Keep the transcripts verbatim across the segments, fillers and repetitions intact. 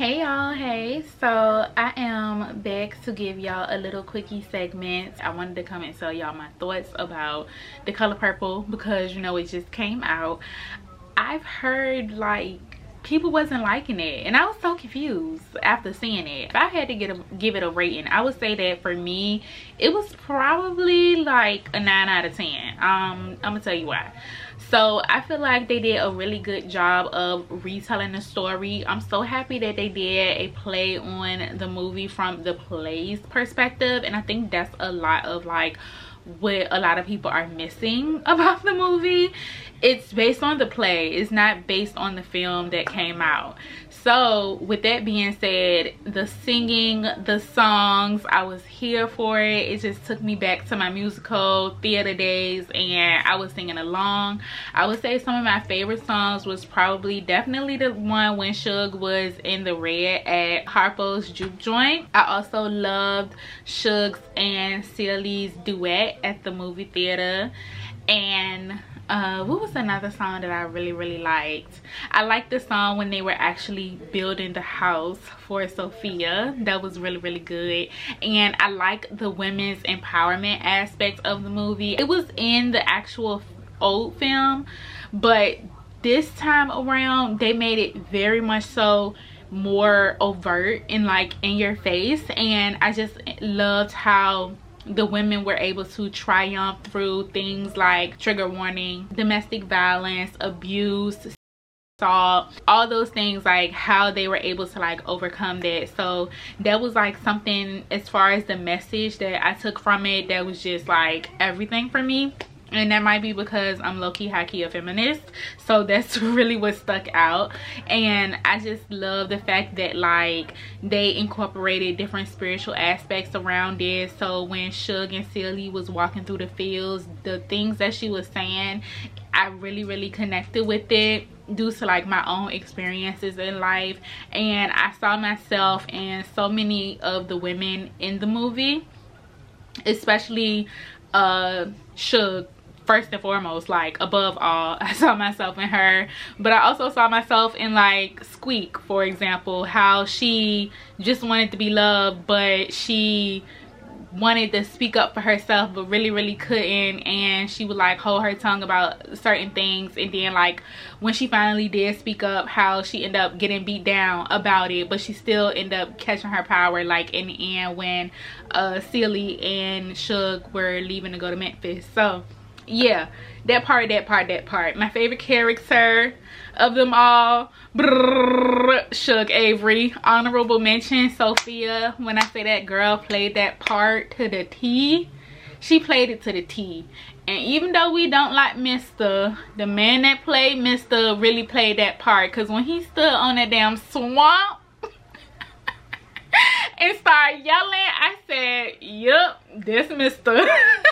Hey y'all, hey. So I am back to give y'all a little quickie segment. I wanted to come and tell y'all my thoughts about The Color Purple because, you know, it just came out. I've heard like people wasn't liking it and I was so confused after seeing it. If I had to get a, give it a rating, I would say that for me it was probably like a nine out of ten. um I'm gonna tell you why. So I feel like they did a really good job of retelling the story. I'm so happy that they did a play on the movie from the play's perspective, and I think that's a lot of like what a lot of people are missing about the movie. It's based on the play, it's not based on the film that came out. So with that being said, the singing, the songs, I was here for it. It just took me back to my musical theater days and I was singing along. I would say some of my favorite songs was probably definitely the one when Suge was in the red at Harpo's Juke Joint. I also loved Suge's and Cilli's duet at the movie theater. And uh what was another song that I really really liked? I liked the song when they were actually building the house for Sophia. That was really really good. And I like the women's empowerment aspect of the movie. It was in the actual old film, but this time around they made it very much so more overt and like in your face. And I just loved how the women were able to triumph through things like trigger warning, domestic violence, abuse, assault, all those things, like how they were able to like overcome that. So that was like something as far as the message that I took from it that was just like everything for me. And that might be because I'm low-key high-key a feminist, so that's really what stuck out. And I just love the fact that like they incorporated different spiritual aspects around it. So when Suge and Cilly was walking through the fields, the things that she was saying, I really really connected with it due to like my own experiences in life. And I saw myself and so many of the women in the movie, especially uh Suge. First and foremost, like above all, I saw myself in her. But I also saw myself in like Squeak, for example, how she just wanted to be loved, but she wanted to speak up for herself but really really couldn't, and she would like hold her tongue about certain things. And then like when she finally did speak up, how she ended up getting beat down about it, but she still ended up catching her power like in the end when uh Cilly and Suge were leaving to go to Memphis. So yeah, that part that part that part my favorite character of them all, brrr, Suge Avery. Honorable mention, Sophia. When I say that girl played that part to the T, she played it to the T. And even though we don't like Mister, the man that played Mister really played that part, because when he stood on that damn swamp and started yelling, I said, yup, this Mister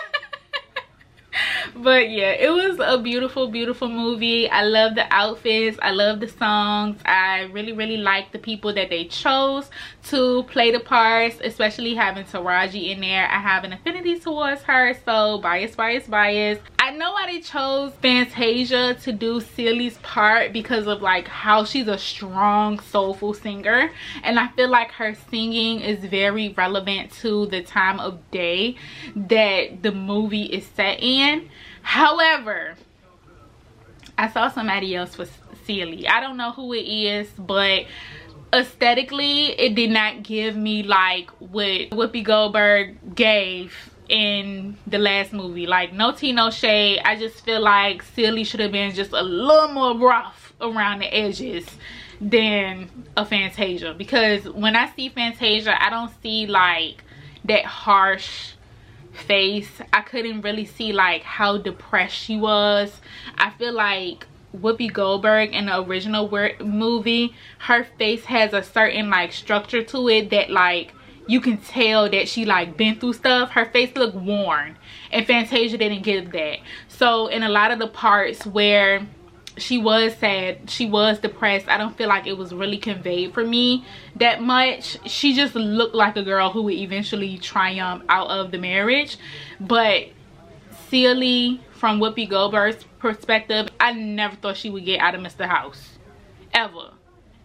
But yeah, it was a beautiful beautiful movie. I love the outfits, I love the songs. I really really like the people that they chose to play the parts, especially having Taraji in there. I have an affinity towards her, so bias bias bias. I know why they chose Fantasia to do Cilly's part, because of like how she's a strong soulful singer, and I feel like her singing is very relevant to the time of day that the movie is set in. However, I saw somebody else for Cilly. I don't know who it is, but aesthetically it did not give me like what Whoopi Goldberg gave in the last movie. Like, no tea no shade, I just feel like Cilly should have been just a little more rough around the edges than a Fantasia, because when I see Fantasia I don't see like that harsh face. I couldn't really see like how depressed she was. I feel like Whoopi Goldberg in the original movie, her face has a certain like structure to it that like you can tell that she like been through stuff. Her face looked worn, and Fantasia didn't give that. So in a lot of the parts where she was sad, she was depressed, I don't feel like it was really conveyed for me that much. She just looked like a girl who would eventually triumph out of the marriage. But Cilly, from Whoopi Goldberg's perspective, I never thought she would get out of Mister House, ever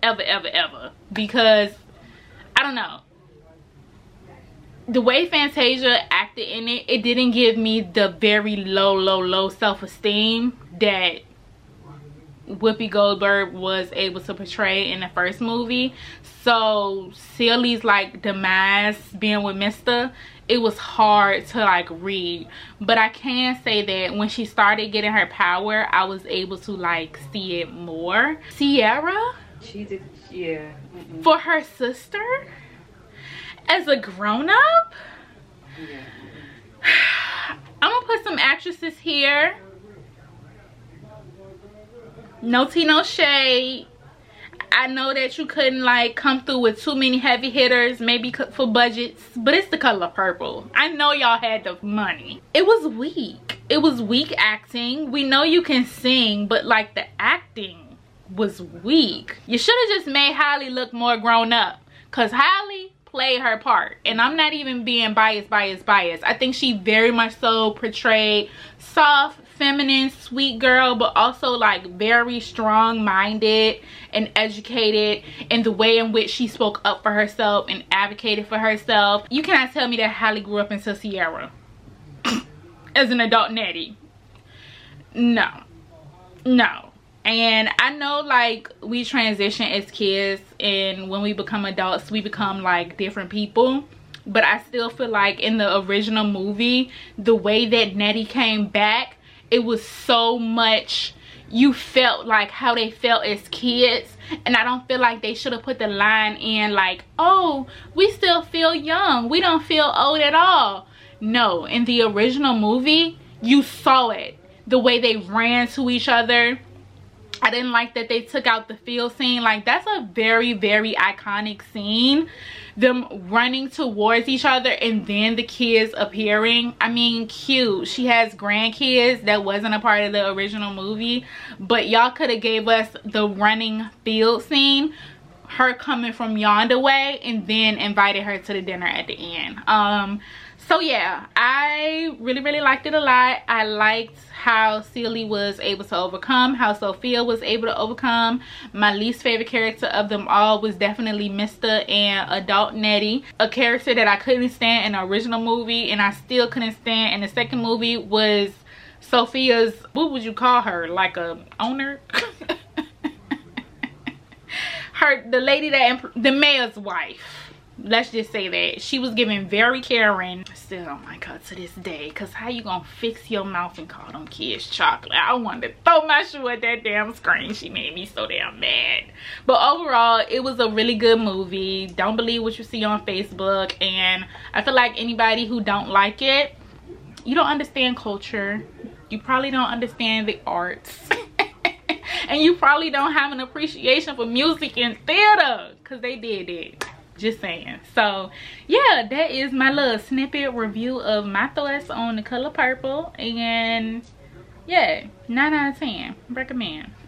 ever, ever, ever. Because, I don't know. The way Fantasia acted in it, it didn't give me the very low, low, low self-esteem that Whoopi Goldberg was able to portray in the first movie. So Celie's like demise being with Mister, it was hard to like read. But I can say that when she started getting her power, I was able to like see it more. Ciara, she did, yeah. Mm-mm. For her sister as a grown-up, yeah. I'm gonna put some actresses here. No tea, no shade. I know that you couldn't like come through with too many heavy hitters, maybe for budgets, but it's The Color Purple. I know y'all had the money. It was weak. It was weak acting. We know you can sing, but like the acting was weak. You should have just made Halle look more grown up, because Halle played her part. And I'm not even being biased, biased, biased. I think she very much so portrayed soft, feminine, sweet girl, but also like very strong-minded and educated in the way in which she spoke up for herself and advocated for herself. You cannot tell me that Halle grew up into Ciara as an adult Nettie. No. No. And I know like we transition as kids, and when we become adults we become like different people, but I still feel like in the original movie, the way that Nettie came back, it was so much, you felt like how they felt as kids. And I don't feel like they should have put the line in like, oh, we still feel young, we don't feel old at all. No, in the original movie you saw it, the way they ran to each other. I didn't like that they took out the field scene. Like, that's a very, very iconic scene. Them running towards each other and then the kids appearing. I mean, cute. She has grandkids that wasn't a part of the original movie. But y'all could have gave us the running field scene, her coming from yonder way, and then invited her to the dinner at the end. Um, so yeah, I really, really liked it a lot. I liked how Celie was able to overcome, how Sophia was able to overcome. My least favorite character of them all was definitely Mister and adult Nettie. A character that I couldn't stand in the original movie and I still couldn't stand in the second movie was Sophia's, what would you call her? Like a owner? Her, the lady that, the mayor's wife. Let's just say that she was giving very caring. Still don't like her to this day, because how you gonna fix your mouth and call them kids chocolate? I wanted to throw my shoe at that damn screen. She made me so damn mad. But overall, it was a really good movie. Don't believe what you see on Facebook. And I feel like anybody who don't like it, you don't understand culture, you probably don't understand the arts, and you probably don't have an appreciation for music and theater, because they did it. Just saying. So yeah, that is my little snippet review of my thoughts on The Color Purple. And yeah, nine out of ten recommend.